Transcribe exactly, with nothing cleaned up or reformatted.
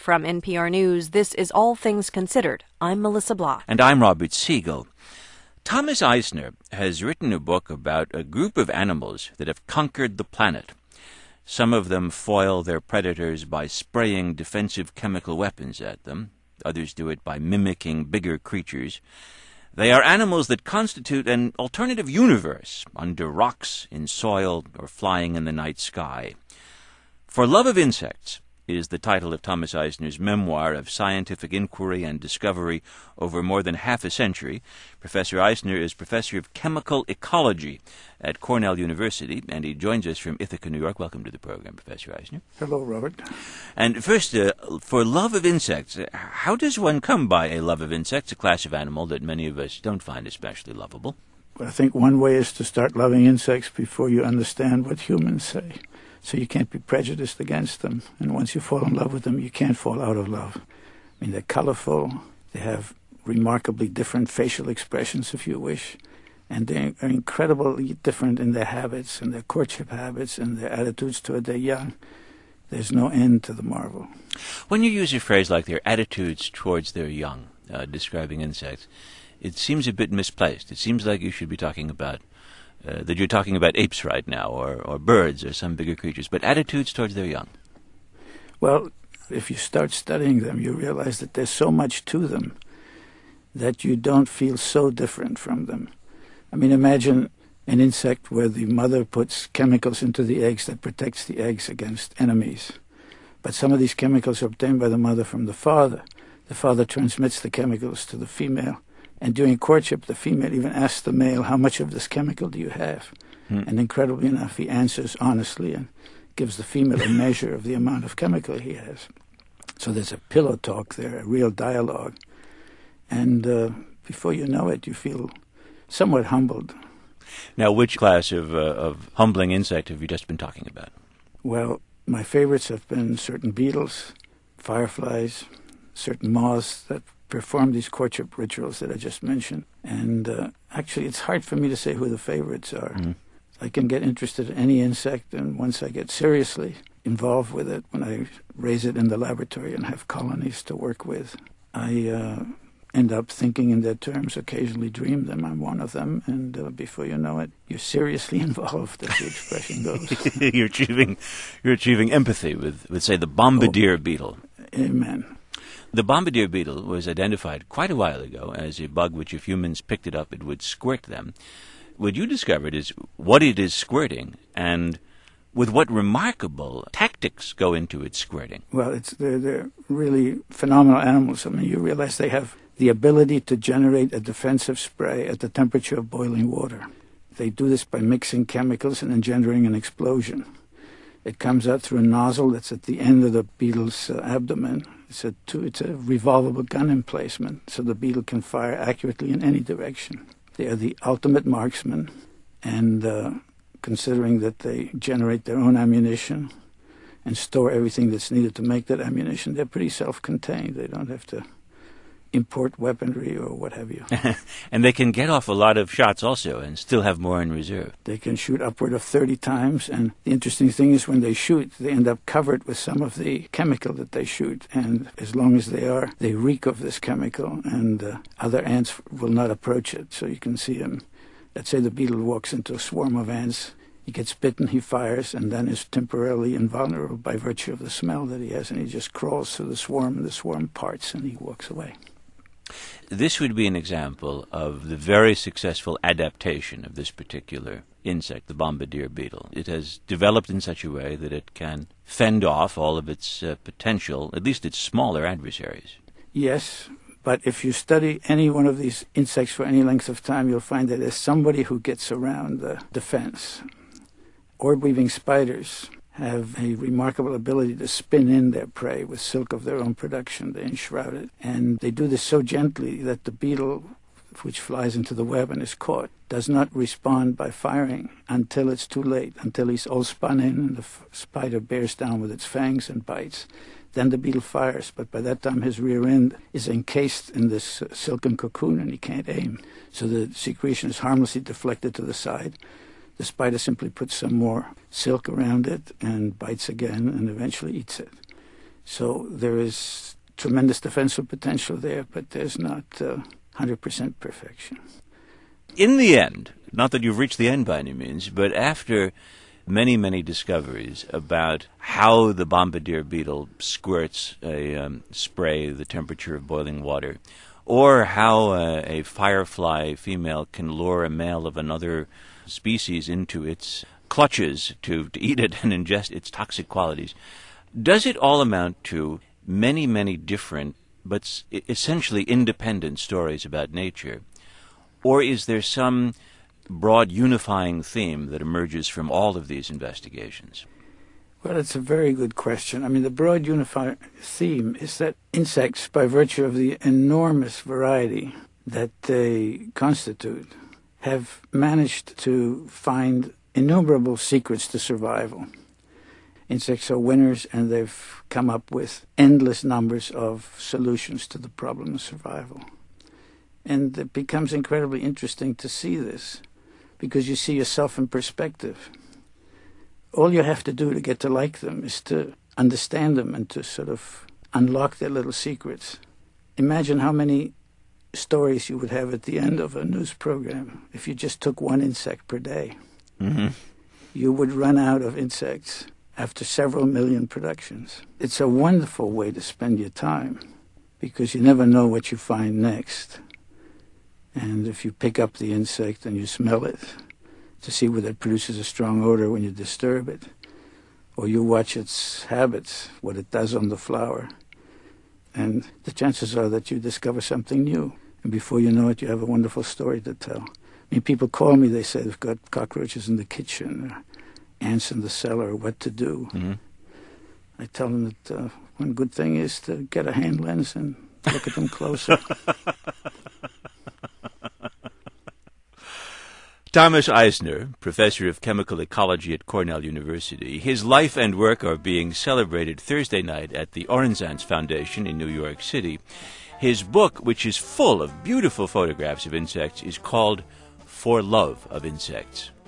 From N P R News, this is All Things Considered. I'm Melissa Block. And I'm Robert Siegel. Thomas Eisner has written a book about a group of animals that have conquered the planet. Some of them foil their predators by spraying defensive chemical weapons at them. Others do it by mimicking bigger creatures. They are animals that constitute an alternative universe under rocks, in soil, or flying in the night sky. For Love of Insects is the title of Thomas Eisner's memoir of scientific inquiry and discovery over more than half a century. Professor Eisner is professor of chemical ecology at Cornell University, and he joins us from Ithaca, New York. Welcome to the program, Professor Eisner. Hello, Robert. And first, uh, for Love of Insects, how does one come by a love of insects, a class of animal that many of us don't find especially lovable? Well, I think one way is to start loving insects before you understand what humans say. So you can't be prejudiced against them. And once you fall in love with them, you can't fall out of love. I mean, they're colorful. They have remarkably different facial expressions, if you wish. And they are incredibly different in their habits and their courtship habits and their attitudes toward their young. There's no end to the marvel. When you use a phrase like their attitudes towards their young, uh, describing insects, it seems a bit misplaced. It seems like you should be talking about Uh, that you're talking about apes right now, or, or birds, or some bigger creatures, but attitudes towards their young. Well, if you start studying them, you realize that there's so much to them that you don't feel so different from them. I mean, imagine an insect where the mother puts chemicals into the eggs that protects the eggs against enemies. But some of these chemicals are obtained by the mother from the father. The father transmits the chemicals to the female. And during courtship, the female even asks the male, how much of this chemical do you have? Hmm. And incredibly enough, he answers honestly and gives the female a measure of the amount of chemical he has. So there's a pillow talk there, a real dialogue. And uh, before you know it, you feel somewhat humbled. Now, which class of, uh, of humbling insect have you just been talking about? Well, my favorites have been certain beetles, fireflies, certain moths that perform these courtship rituals that I just mentioned. And uh, actually, it's hard for me to say who the favorites are. Mm. I can get interested in any insect, and once I get seriously involved with it, when I raise it in the laboratory and have colonies to work with, I uh, end up thinking in their terms, occasionally dream them. I'm one of them, and uh, before you know it, you're seriously involved, as the expression goes. you're achieving, you're achieving empathy with, with say, the bombardier oh, beetle. Amen. The bombardier beetle was identified quite a while ago as a bug which, if humans picked it up, it would squirt them. What you discovered is what it is squirting and with what remarkable tactics go into its squirting. Well, it's they're, they're really phenomenal animals. I mean, you realize they have the ability to generate a defensive spray at the temperature of boiling water. They do this by mixing chemicals and engendering an explosion. It comes out through a nozzle that's at the end of the beetle's uh, abdomen. It's a, two, it's a revolvable gun emplacement, so the beetle can fire accurately in any direction. They are the ultimate marksmen, and uh, considering that they generate their own ammunition and store everything that's needed to make that ammunition, they're pretty self-contained. They don't have to import weaponry or what have you. And they can get off a lot of shots also and still have more in reserve. They can shoot upward of thirty times, and the interesting thing is when they shoot, they end up covered with some of the chemical that they shoot, and as long as they are, they reek of this chemical, and uh, other ants will not approach it. So you can see them. Let's say the beetle walks into a swarm of ants. He gets bitten, he fires, and then is temporarily invulnerable by virtue of the smell that he has, and he just crawls through the swarm, and the swarm parts, and he walks away. This would be an example of the very successful adaptation of this particular insect, the bombardier beetle. It has developed in such a way that it can fend off all of its uh, potential, at least its smaller adversaries. Yes, but if you study any one of these insects for any length of time, you'll find that there's somebody who gets around the defense. Orb-weaving spiders have a remarkable ability to spin in their prey with silk of their own production. They enshroud it. And they do this so gently that the beetle, which flies into the web and is caught, does not respond by firing until it's too late, until he's all spun in and the f- spider bears down with its fangs and bites. Then the beetle fires, but by that time his rear end is encased in this uh, silken cocoon and he can't aim. So the secretion is harmlessly deflected to the side. The spider simply puts some more silk around it and bites again and eventually eats it. So there is tremendous defensive potential there, but there's not uh, one hundred percent perfection. In the end, not that you've reached the end by any means, but after many, many discoveries about how the bombardier beetle squirts a um, spray the temperature of boiling water, or how uh, a firefly female can lure a male of another species into its clutches to, to eat it and ingest its toxic qualities, does it all amount to many, many different but essentially independent stories about nature? Or is there some broad unifying theme that emerges from all of these investigations? Well, it's a very good question. I mean, the broad unifying theme is that insects, by virtue of the enormous variety that they constitute, have managed to find innumerable secrets to survival. Insects are winners, and they've come up with endless numbers of solutions to the problem of survival. And it becomes incredibly interesting to see this, because you see yourself in perspective. All you have to do to get to like them is to understand them and to sort of unlock their little secrets. Imagine how many stories you would have at the end of a news program if you just took one insect per day. Mm-hmm. You would run out of insects after several million productions. It's a wonderful way to spend your time, because you never know what you find next. And if you pick up the insect and you smell it to see whether it produces a strong odor when you disturb it, or you watch its habits, what it does on the flower, and the chances are that you discover something new. And before you know it, you have a wonderful story to tell. I mean, people call me, they say they've got cockroaches in the kitchen, or ants in the cellar, what to do. Mm-hmm. I tell them that uh, one good thing is to get a hand lens and look at them closer. Thomas Eisner, professor of chemical ecology at Cornell University, his life and work are being celebrated Thursday night at the Orenszans Foundation in New York City. His book, which is full of beautiful photographs of insects, is called For Love of Insects.